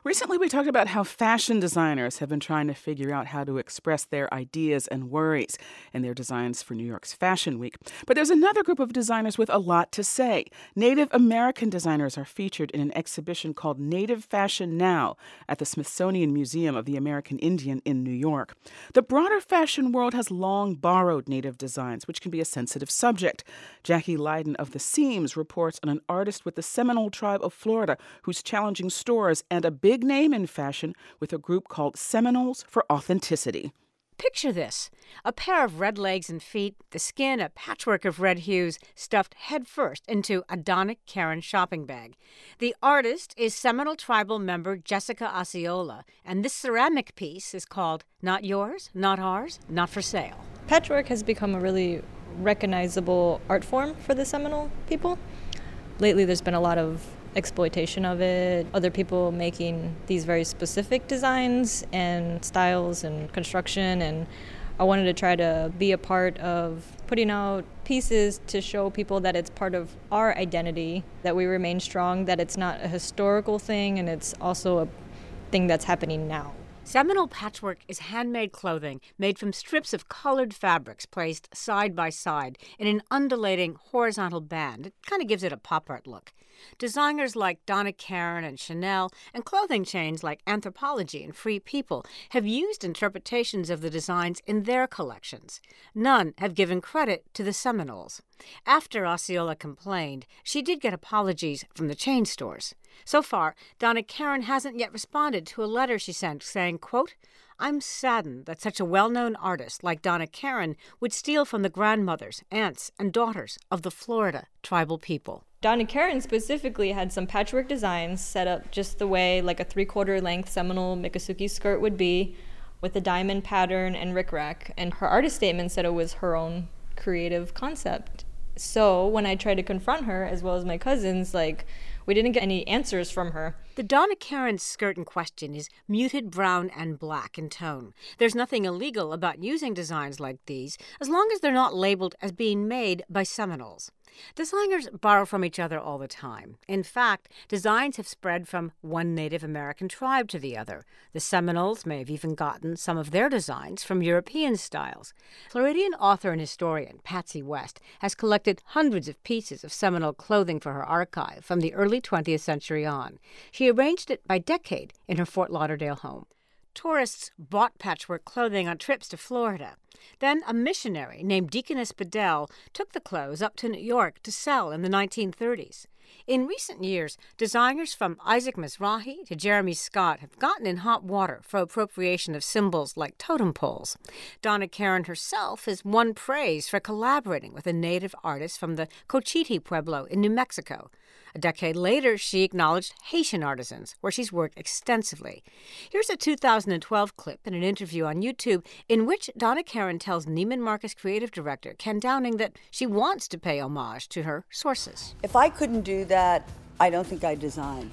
Recently, we talked about how fashion designers have been trying to figure out how to express their ideas and worries in their designs for New York's Fashion Week. But there's another group of designers with a lot to say. Native American designers are featured in an exhibition called Native Fashion Now at the Smithsonian Museum of the American Indian in New York. The broader fashion world has long borrowed Native designs, which can be a sensitive subject. Jackie Leiden of The Seams reports on an artist with the Seminole Tribe of Florida who's challenging stores and a big name in fashion with a group called Seminoles for Authenticity. Picture this. A pair of red legs and feet, the skin a patchwork of red hues, stuffed headfirst into a Donna Karan shopping bag. The artist is Seminole tribal member Jessica Osceola, and this ceramic piece is called Not Yours, Not Ours, Not For Sale. Patchwork has become a really recognizable art form for the Seminole people. Lately, there's been a lot of exploitation of it, other people making these very specific designs and styles and construction, and I wanted to try to be a part of putting out pieces to show people that it's part of our identity, that we remain strong, that it's not a historical thing, and it's also a thing that's happening now. Seminole patchwork is handmade clothing made from strips of colored fabrics placed side by side in an undulating horizontal band. It kind of gives it a pop art look. Designers like Donna Karan and Chanel and clothing chains like Anthropologie and Free People have used interpretations of the designs in their collections. None have given credit to the Seminoles. After Osceola complained, she did get apologies from the chain stores. So far, Donna Karan hasn't yet responded to a letter she sent saying, quote, "I'm saddened that such a well-known artist like Donna Karan would steal from the grandmothers, aunts, and daughters of the Florida tribal people." Donna Karan specifically had some patchwork designs set up just the way like a 3/4 length Seminole Miccosukee skirt would be, with a diamond pattern and rickrack, and her artist statement said it was her own creative concept. So when I tried to confront her, as well as my cousins, we didn't get any answers from her. The Donna Karan skirt in question is muted brown and black in tone. There's nothing illegal about using designs like these, as long as they're not labeled as being made by Seminoles. Designers borrow from each other all the time. In fact, designs have spread from one Native American tribe to the other. The Seminoles may have even gotten some of their designs from European styles. Floridian author and historian Patsy West has collected hundreds of pieces of Seminole clothing for her archive from the early 20th century on. She arranged it by decade in her Fort Lauderdale home. Tourists bought patchwork clothing on trips to Florida. Then a missionary named Deaconess Bedell took the clothes up to New York to sell in the 1930s. In recent years, designers from Isaac Mizrahi to Jeremy Scott have gotten in hot water for appropriation of symbols like totem poles. Donna Karan herself has won praise for collaborating with a native artist from the Cochiti Pueblo in New Mexico. A decade later, she acknowledged Haitian artisans, where she's worked extensively. Here's a 2012 clip in an interview on YouTube in which Donna Karan tells Neiman Marcus creative director Ken Downing that she wants to pay homage to her sources. If I couldn't do that, I don't think I designed.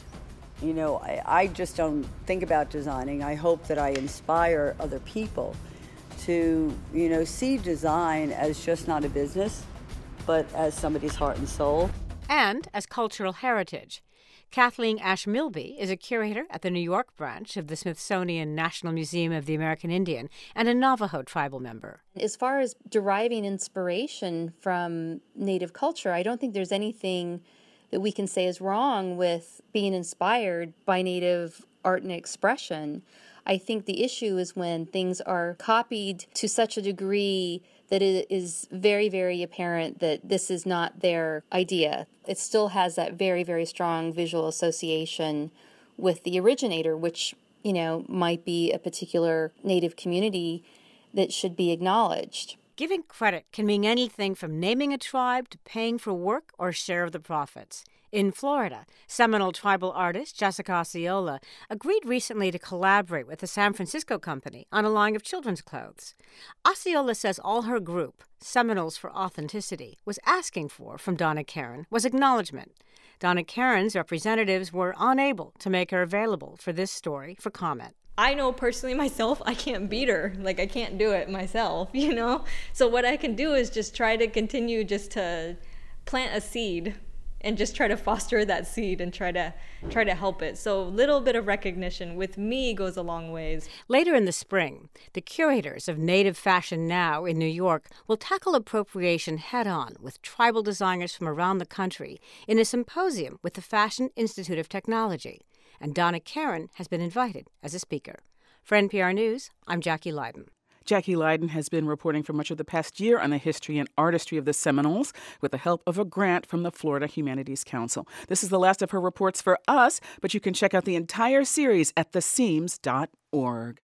I just don't think about designing. I hope that I inspire other people to, see design as just not a business, but as somebody's heart and soul. And as cultural heritage. Kathleen Ash Milby is a curator at the New York branch of the Smithsonian National Museum of the American Indian and a Navajo tribal member. As far as deriving inspiration from Native culture, I don't think there's anything that we can say is wrong with being inspired by Native art and expression. I think the issue is when things are copied to such a degree that it is very, very apparent that this is not their idea. It still has that very, very strong visual association with the originator, which, might be a particular Native community that should be acknowledged. Giving credit can mean anything from naming a tribe to paying for work or share of the profits. In Florida, Seminole tribal artist Jessica Osceola agreed recently to collaborate with a San Francisco company on a line of children's clothes. Osceola says all her group, Seminoles for Authenticity, was asking for from Donna Karan was acknowledgement. Donna Karan's representatives were unable to make her available for this story for comment. I know personally myself, I can't beat her. I can't do it myself, So what I can do is just try to continue just to plant a seed and just try to foster that seed and try to help it. So a little bit of recognition with me goes a long ways. Later in the spring, the curators of Native Fashion Now in New York will tackle appropriation head-on with tribal designers from around the country in a symposium with the Fashion Institute of Technology. And Donna Karan has been invited as a speaker. For NPR News, I'm Jackie Leiden. Jackie Leiden has been reporting for much of the past year on the history and artistry of the Seminoles with the help of a grant from the Florida Humanities Council. This is the last of her reports for us, but you can check out the entire series at theseams.org.